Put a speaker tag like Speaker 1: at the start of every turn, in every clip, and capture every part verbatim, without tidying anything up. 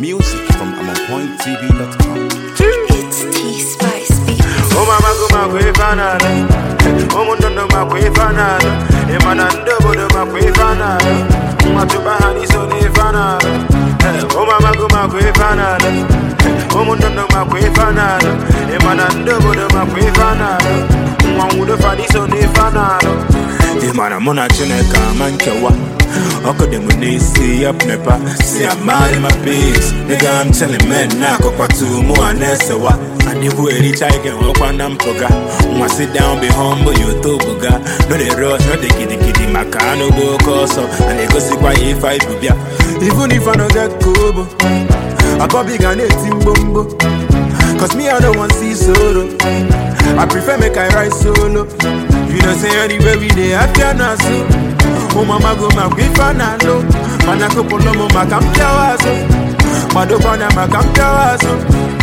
Speaker 1: Music from I'm on point T V dot com.
Speaker 2: It's T-Spice Beats.
Speaker 3: Oh mama go ma kwe fanala. Oh mundo no ma kwe fanala. E manando bodo ma kwe fanala. Matuba hani so ne fanala. Oh mama go ma kwe fanala. Oh mundo no ma kwe fanala. E manando bodo ma kwe fanala. Mwamudo fani so ne fanala. E mana mona chineka mankewa. Oko dem when see up nepa. See I'm mad in my piece. Nigga I'm telling men now go pa tu mo anesewa. And if we reach I can walk on them poga. Mwa sit down be humble you to buga. No they rush, no they giddy giddy makano go koso. And they go see why if I bubia. Even if I no get kobo, I go big and eighteen bombo. Cause me I don't want see solo. I prefer make I ride solo. You don't say anywhere we dey after na so. Oh mama go ma kwe fanalo. Mana ko polo mo makamja wazo. Mado pana makamja wazo.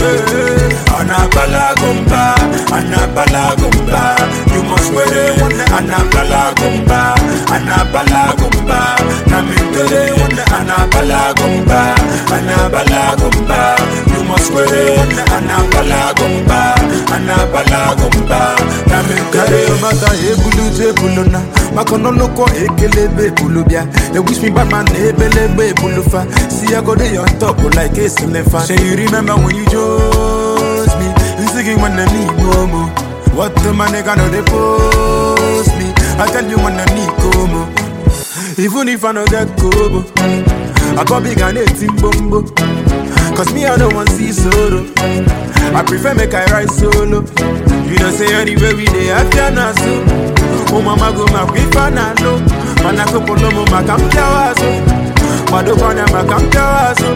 Speaker 3: Anabala gumba, anabala gumba. You must wear it. Anabala gumba, anabala gumba. Namindele anabala gumba, anabala gumba. You must wear it. Anabala gumba, anabala gumba. Namindele mata ebulu jebuluna. Makono loko ekelebe bulubia. They wish me back my nebelebe bulufa. See I go dey on top like a selefa. Say you remember when you chose me? You singing when I need no more. What the man they gonna they post me? I tell you when I need como. Even if I no get kobo, I go big and eighteen bombo. Cause me I don't want see solo. I prefer make I ride solo. You don't say anywhere we dey after na so. Oh mama go ma kwe fanalo. Mana ko polo mo makamja wazo. Mado kwana makamja wazo.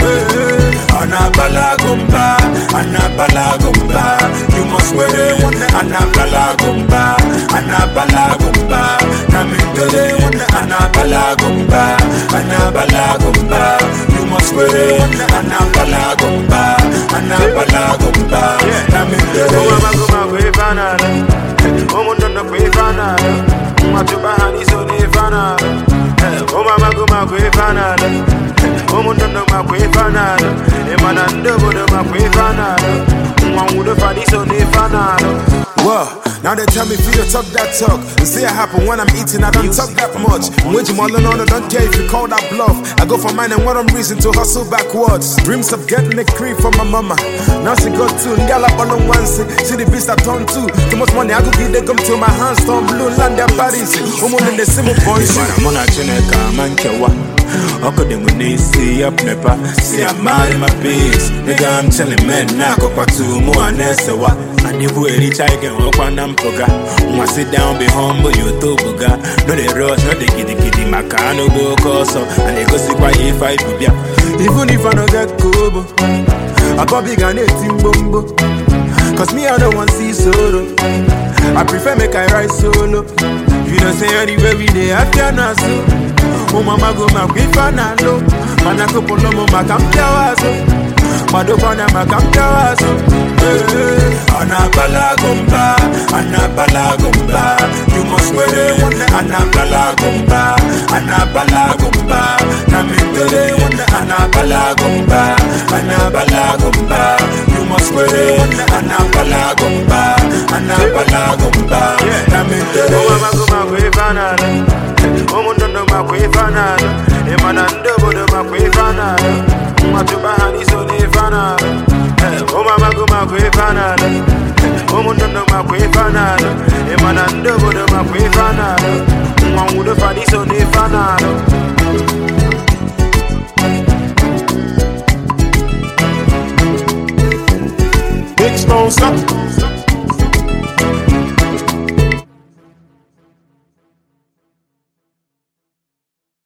Speaker 3: Anabala gumba, anabala gumba. You must wear it. Anabala gumba, anabala gumba. Namindele anabala gumba, anabala gumba. You must wear it. Anabala gumba, anabala gumba. Namindele. Oh mama go ma kwe fanalo. Oh mundo no kwe fanalo. Matuba hani so ne fanalo. Oh mama go ma kwe fanalo. Oh mundo no ma kwe fanalo. E manando bodo ma kwe fanalo. Mwamudo fani so ne fanalo. Whoa. Now they tell me if you talk that talk. And see it happen when I'm eating, I don't talk that much. I'm waging all alone, I don't care if you call that bluff. I go for mine and what I'm reason to hustle backwards. Dreams of getting a creep from my mama. Now she got two, y'all up on the one see. See the beast I turn two. Too much money, I go give they come to my hands, storm blue, land their bodies. I'm on the same boys. I'm on a chineka, man, kewa. Oko dem when they see up nepa. See I'm mad in my piece. Nigga I'm telling men now go pa tu mo anesewa. And if we reach I can walk on them poga. Mwa sit down be humble you to buga. No they rush, no they giddy giddy makano go koso. And they go see why if I bubia. Even if I no get kobo, I go big and eighteen bombo. Cause me I don't want see solo. I prefer make I ride solo. You don't say anywhere we dey after na so. Oh mama go ma kwe fanalo. Mana ko polo mo makamja wazo. Mado pana makamja wazo. Anabala gumba, anabala gumba. You must wear it. Anabala gumba, anabala gumba. Namindele anabala gumba, anabala gumba. You must wear it. Anabala gumba, anabala gumba. Namindele. Oh mama go ma kwe fanalo. Oh mundo no ma kwe fanalo. E manando bodo ma kwe fanalo. Matuba hani so ne fanalo. Oh mama go ma kwe fanalo. Oh mundo no ma kwe fanalo. E manando bodo ma kwe fanalo. Mwamudo fani so ne fanalo. Big Stone Stop.